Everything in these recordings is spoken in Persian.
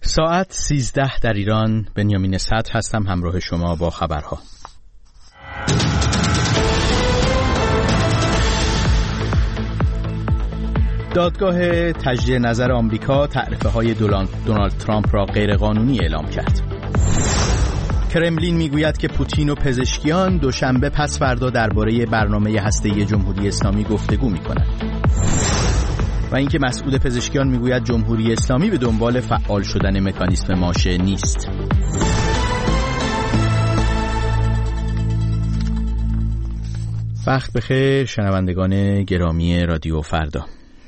ساعت 13 در ایران. بنیامین صدر هستم همراه شما با خبرها. دادگاه تجدید نظر آمریکا تعرفه‌های دونالد ترامپ را غیرقانونی اعلام کرد. کرملین میگوید که پوتین و پزشکیان دوشنبه پس فردا درباره برنامه هسته‌ای جمهوری اسلامی گفتگو می‌کنند. و اینکه مسئول پزشکیان میگوید جمهوری اسلامی به دنبال فعال شدن مکانیسم ماشه نیست. وقت بخیر شنوندگان گرامی رادیو فردا.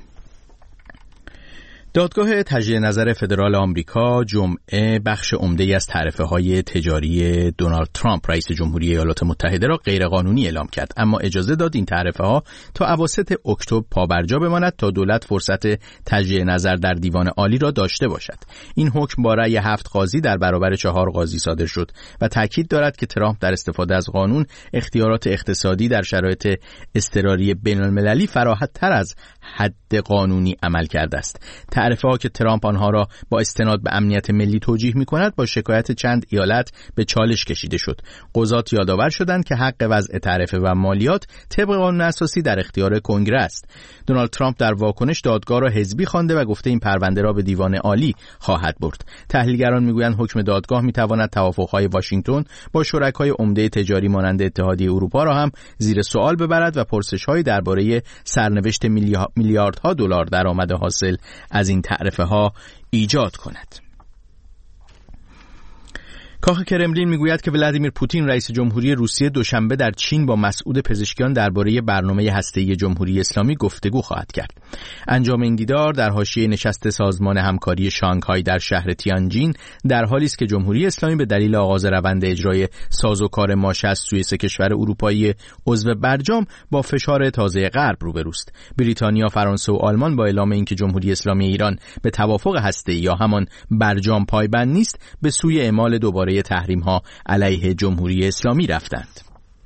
دادگاه تجدید نظر فدرال آمریکا جمعه بخش عمده‌ای از تعرفه‌های تجاری دونالد ترامپ رئیس جمهوری ایالات متحده را غیرقانونی اعلام کرد، اما اجازه داد این تعرفه‌ها تا اواسط اکتبر پابرجا بماند تا دولت فرصت تجدید نظر در دیوان عالی را داشته باشد. این حکم با رأی 7 قاضی در برابر 4 قاضی صادر شد و تاکید دارد که ترامپ در استفاده از قانون اختیارات اقتصادی در شرایط اضطراری بین‌المللی فراحت‌تر از حد قانونی عمل کرده است. تعرفه‌ها که ترامپ آنها را با استناد به امنیت ملی توجیه می‌کند با شکایت چند ایالت به چالش کشیده شد. قضات یادآور شدند که حق وضع تعرفه و مالیات طبق قانون اساسی در اختیار کنگره است. دونالد ترامپ در واکنش دادگاه را حزبی خوانده و گفته این پرونده را به دیوان عالی خواهد برد. تحلیلگران می‌گویند حکم دادگاه می‌تواند توافق‌های واشنگتن با شرکای عمده تجاری مانند اتحادیه اروپا را هم زیر سوال ببرد و پرسش‌هایی درباره سرنوشت میلیاردها دلار درآمد حاصل از این تعرفه ها ایجاد کند. کاخ کرملین میگوید که ولادیمیر پوتین رئیس جمهوری روسیه دوشنبه در چین با مسئول پزشکیان درباره برنامه هسته‌ای جمهوری اسلامی گفتگو خواهد کرد. انجام این دیدار در حاشیه نشست سازمان همکاری شانگهای در شهر تیانجین در حالی است که جمهوری اسلامی به دلیل آغاز روند اجرای سازوکار ماشه از سوی 3 کشور اروپایی عضو برجام با فشار تازه غرب روبروست. بریتانیا، فرانسه و آلمان با اعلام اینکه جمهوری اسلامی ایران به توافق هسته‌ای یا همان برجام پایبند نیست، به سوی اعمال دوباره تحریم ها علیه جمهوری اسلامی رفتند.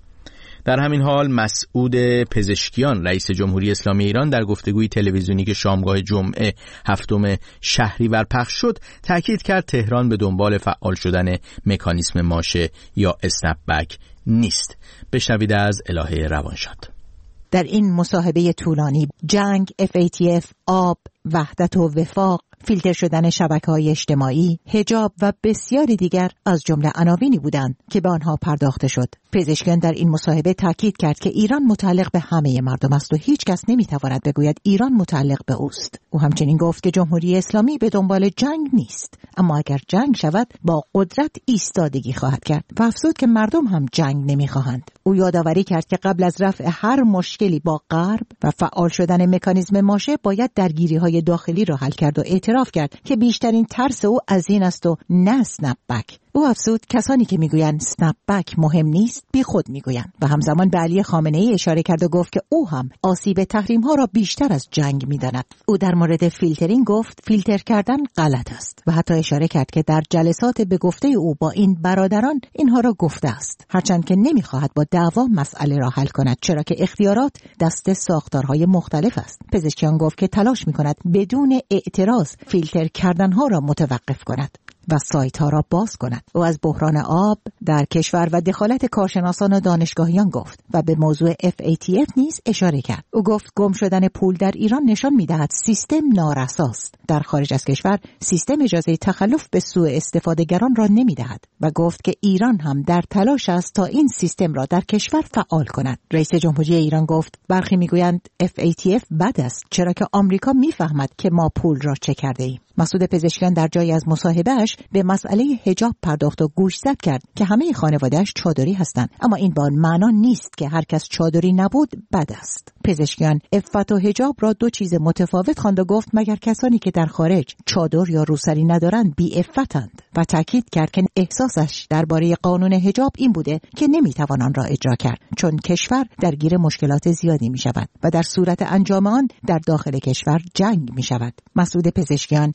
در همین حال مسعود پزشکیان رئیس جمهوری اسلامی ایران در گفتگوی تلویزیونی که شامگاه جمعه 7 شهریور پخش شد تاکید کرد تهران به دنبال فعال شدن مکانیسم ماشه یا اسنپ بک نیست. بشنوید از الهه روانشاد. در این مصاحبه طولانی جنگ، FATF، آب، وحدت و وفاق، فیلتر شدن شبکه‌های اجتماعی، حجاب و بسیاری دیگر از جمله عناوینی بودند که به آنها پرداخته شد. پزشکیان در این مصاحبه تاکید کرد که ایران متعلق به همه مردم است و هیچ کس نمیتواند بگوید ایران متعلق به اوست. او همچنین گفت که جمهوری اسلامی به دنبال جنگ نیست، اما اگر جنگ شود با قدرت ایستادگی خواهد کرد و افزود که مردم هم جنگ نمیخواهند. او یادآوری کرد که قبل از رفع هر مشکلی با غرب و فعال شدن مکانیزم ماشه باید درگیری‌های داخلی را حل کرد و اعتراف کرد که بیشترین ترس او از این است و نه اسنپ بک. او افزود کسانی که میگویند اسنپ بک مهم نیست بی خود میگویند و همزمان به علی خامنه‌ای اشاره کرد و گفت که او هم آسیب تحریم‌ها را بیشتر از جنگ می‌داند. او در مورد فیلترینگ گفت فیلتر کردن غلط است و حتی اشاره کرد که در جلسات به گفته او با این برادران اینها را گفته است، هرچند که نمی‌خواهد با دعوا مسئله را حل کند چرا که اختیارات دست ساختارهای مختلف است. پزشکیان گفت که تلاش می‌کند بدون اعتراض فیلتر کردن‌ها را متوقف کند و سایت ها را باز کند. او از بحران آب در کشور و دخالت کارشناسان و دانشگاهیان گفت و به موضوع FATF نیز اشاره کرد. او گفت گم شدن پول در ایران نشان می‌دهد سیستم نارساست. در خارج از کشور سیستم اجازه تخلف به سوء استفادهگران را نمی‌دهد و گفت که ایران هم در تلاش است تا این سیستم را در کشور فعال کند. رئیس جمهوری ایران گفت برخی می‌گویند FATF بد است چرا که آمریکا می‌فهمد که ما پول را چه کرده‌ایم. مسعود پزشکیان در جایی از مصاحبه‌اش به مسئله حجاب پرداخت و گوشزد کرد که همه خانواده‌اش چادری هستند، اما این به آن معنا نیست که هر کس چادری نبود بد است. پزشکیان عفت و حجاب را 2 چیز متفاوت خواند و گفت مگر کسانی که در خارج چادر یا روسری ندارند بی عفتند و تاکید کرد که احساسش درباره قانون حجاب این بوده که نمیتوان آن را اجرا کرد چون کشور درگیر مشکلات زیادی می شود و در صورت انجام آن در داخل کشور جنگ می شود. مسعود پزشکیان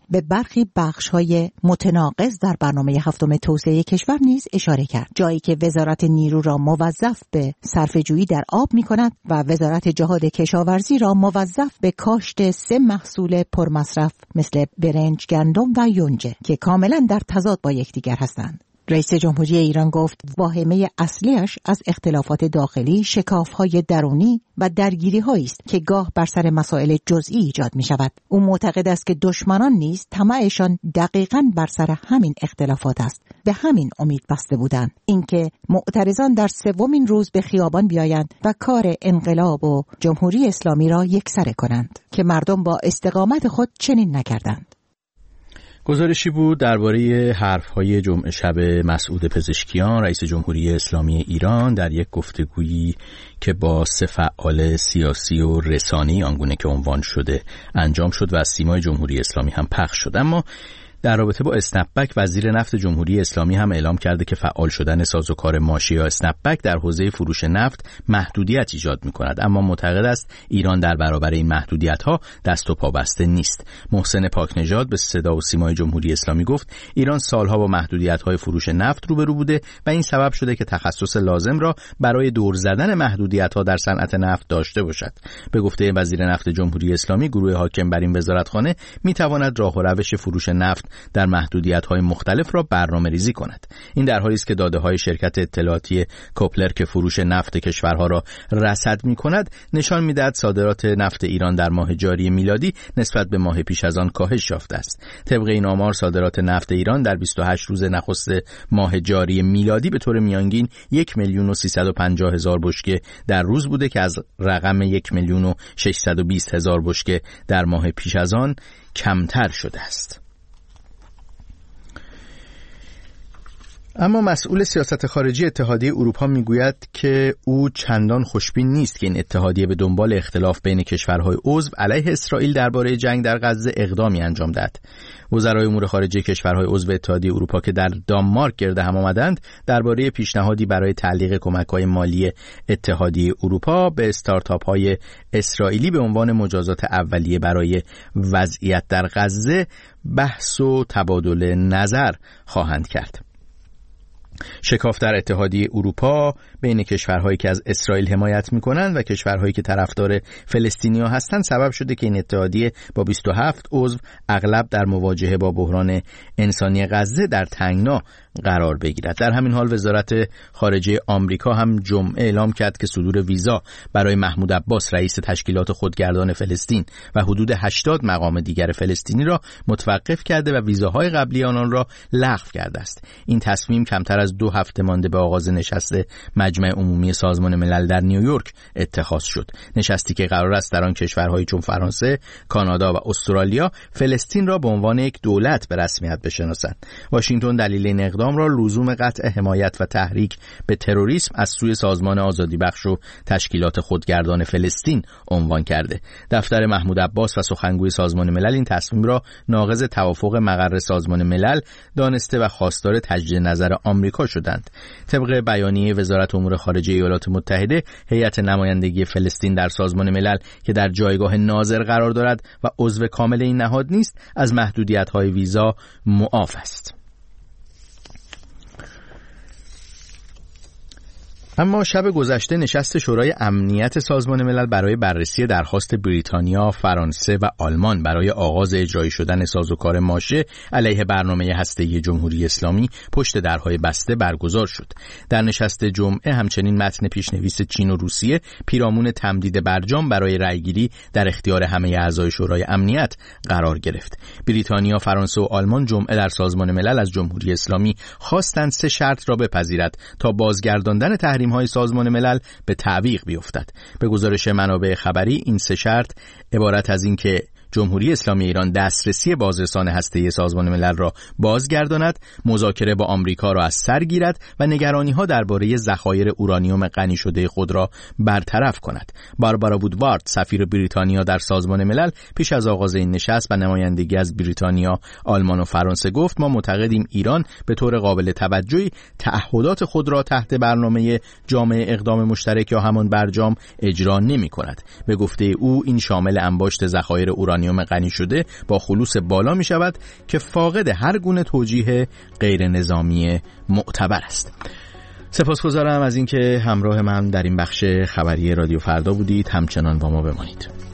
به برخی بخش‌های متناقض در برنامه هفتم توسعه کشور نیز اشاره کرد، جایی که وزارت نیرو را موظف به صرفه‌جویی در آب می‌کند و وزارت جهاد کشاورزی را موظف به کاشت 3 محصول پرمصرف مثل برنج، گندم و یونجه که کاملاً در تضاد با یکدیگر هستند. رئیس جمهوری ایران گفت واهمه اصلیش از اختلافات داخلی، شکاف‌های درونی و درگیری‌هایی است که گاه بر سر مسائل جزئی ایجاد می‌شود. او معتقد است که دشمنان نیز طمعشان دقیقاً بر سر همین اختلافات است. به همین امید بسته بودند اینکه معترضان در 3مین روز به خیابان بیایند و کار انقلاب و جمهوری اسلامی را یکسره کنند که مردم با استقامت خود چنین نکردند. گزارشی بود درباره حرف‌های جمعه شب مسعود پزشکیان رئیس جمهوری اسلامی ایران در یک گفتگویی که با 3 فعال سیاسی و رسانه‌ای آنگونه که عنوان شده انجام شد و از سیمای جمهوری اسلامی هم پخش شد. اما در رابطه با اسنپبک وزیر نفت جمهوری اسلامی هم اعلام کرده که فعال شدن سازوکار ماشه یا اسنپبک در حوزه فروش نفت محدودیت ایجاد می‌کند، اما معتقد است ایران در برابر این محدودیت‌ها دست و پا بسته نیست. محسن پاکنژاد به صدا و سیمای جمهوری اسلامی گفت ایران سالها با محدودیت‌های فروش نفت روبرو بوده و این سبب شده که تخصص لازم را برای دور زدن محدودیت‌ها در صنعت نفت داشته باشد. به گفته وزیر نفت جمهوری اسلامی گروه حاکم بر این وزارتخانه می‌تواند راه و روش فروش نفت در محدودیت‌های مختلف را برنامه‌ریزی کند. این در حالی است که داده‌های شرکت اطلاعاتی کوپلر که فروش نفت کشورها را رصد می‌کند نشان می‌دهد صادرات نفت ایران در ماه جاری میلادی نسبت به ماه پیش از آن کاهش یافته است. طبق این آمار صادرات نفت ایران در 28 روز نخست ماه جاری میلادی به طور میانگین 1,350,000 بشکه در روز بوده که از رقم 1,620,000 بشکه در ماه پیش از آن کمتر شده است. اما مسئول سیاست خارجی اتحادیه اروپا میگوید که او چندان خوشبین نیست که این اتحادیه به دنبال اختلاف بین کشورهای عضو علیه اسرائیل درباره جنگ در غزه اقدامی انجام دهد. وزرای امور خارجه کشورهای عضو اتحادیه اروپا که در دانمارک گرد هم آمدند درباره پیشنهادی برای تعلیق کمک‌های مالی اتحادیه اروپا به استارتاپ‌های اسرائیلی به عنوان مجازات اولیه برای وضعیت در غزه بحث و تبادل نظر خواهند کرد. شکاف در اتحادیه اروپا بین کشورهایی که از اسرائیل حمایت می‌کنند و کشورهایی که طرفدار فلسطینیا هستند سبب شده که این اتحادیه با 27 عضو اغلب در مواجهه با بحران انسانی غزه در تنگنا قرار بگیرد. در همین حال وزارت خارجه آمریکا هم جمعه اعلام کرد که صدور ویزا برای محمود عباس رئیس تشکیلات خودگردان فلسطین و حدود 80 مقام دیگر فلسطینی را متوقف کرده و ویزاهای قبلی آنان را لغو کرده است. این تصمیم کمتر از 2 هفته مانده به آغاز نشست مجمع عمومی سازمان ملل در نیویورک اتخاذ شد. نشستی که قرار است در آن کشورهایی چون فرانسه، کانادا و استرالیا فلسطین را به عنوان یک دولت به رسمیت بشناسند. واشنگتن دلیل این اقدام را لزوم قطع حمایت و تحریک به تروریسم از سوی سازمان آزادی بخش و تشکیلات خودگردان فلسطین عنوان کرده. دفتر محمود عباس و سخنگوی سازمان ملل این تصمیم را ناقض توافق مقر سازمان ملل دانسته و خواستار تجدید نظر آمریکا شدند. طبق بیانیه وزارت امور خارجه ایالات متحده، هیئت نمایندگی فلسطین در سازمان ملل که در جایگاه ناظر قرار دارد و عضو کامل این نهاد نیست، از محدودیت‌های ویزا معاف است. اما شب گذشته نشست شورای امنیت سازمان ملل برای بررسی درخواست بریتانیا، فرانسه و آلمان برای آغاز اجرایی شدن سازوکار ماشه علیه برنامه هسته‌ای جمهوری اسلامی پشت درهای بسته برگزار شد. در نشست جمعه همچنین متن پیشنویس چین و روسیه پیرامون تمدید برجام برای رأیگیری در اختیار همه اعضای شورای امنیت قرار گرفت. بریتانیا، فرانسه و آلمان جمعه در سازمان ملل از جمهوری اسلامی خواستند 3 شرط را بپذیرد تا بازگرداندن های سازمان ملل به تعویق بیفتد. به گزارش منابع خبری این 3 شرط عبارت از این که جمهوری اسلامی ایران دسترسی بازرسان هسته‌ای سازمان ملل را بازگرداند، مذاکره با آمریکا را از سر گیرد و نگرانی‌ها درباره ذخایر اورانیوم غنی شده خود را برطرف کند. باربارا وودوارد، سفیر بریتانیا در سازمان ملل، پیش از آغاز این نشست و نمایندگی از بریتانیا، آلمان و فرانسه گفت: ما معتقدیم ایران به طور قابل توجهی تعهدات خود را تحت برنامه جامع اقدام مشترک یا همان برجام اجرا نمی‌کند. به گفته او این شامل انباشت ذخایر اورانیوم یورانیوم غنی شده با خلوص بالا می شود که فاقد هر گونه توجیه غیر نظامی معتبر است. سپاسگزارم از اینکه همراه من در این بخش خبری رادیو فردا بودید. همچنان با ما بمانید.